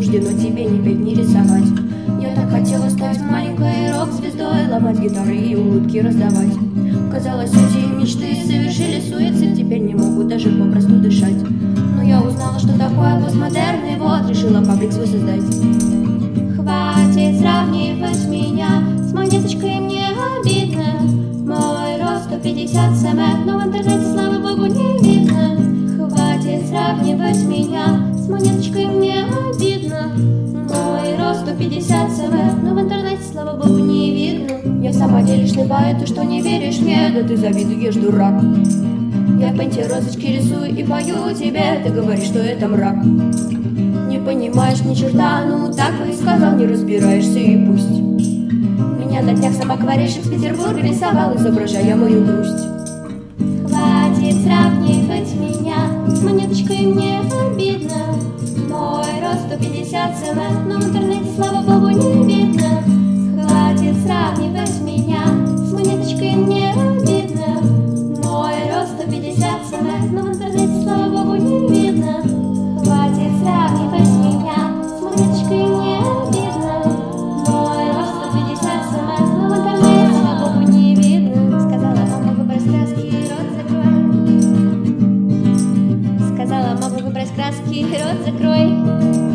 суждено тебе не петь, не рисовать. Я так хотела стать маленькой рок-звездой, ломать гитары и улыбки раздавать. Казалось, эти мечты совершили суицид, теперь не могут даже попросту дышать. Но я узнала, что такое постмодерн, и вот решила паблик свой создать. Хватит сравнивать меня с монеточкой, мне обидно. Мой рост 150 см, но в интернете, слава богу, не видно. Хватит сравнивать меня с монеточкой, мне обидно. Мой рост 150 см, но в интернете, слава богу, не видно. Я в самом деле шлепаю, ты что не веришь мне? Да ты завидуешь, дурак. Я пенти розочки рисую и пою тебе, ты говоришь, что это мрак. Не понимаешь ни черта, ну так бы и сказал, не разбираешься и пусть. Меня на днях сам акварельщик с Петербурга рисовал, изображая мою грусть. Хватит сравнивать меня с монеточкой, мне обидно. Мой рост 150 см, но в интернете, слава богу, не видно. Хватит сравнивать меня с монеточкой, мне обидно. Мой рост 150 см, но в интернете, слава богу, не видно. Хватит сравнивать меня с монеточкой, мне обидно. Мой рост 150 см, но в интернете, слава богу, не видно. Сказала мама, выбрось краски и рот закрой. Сказала мама, выбрось краски и рот закрой.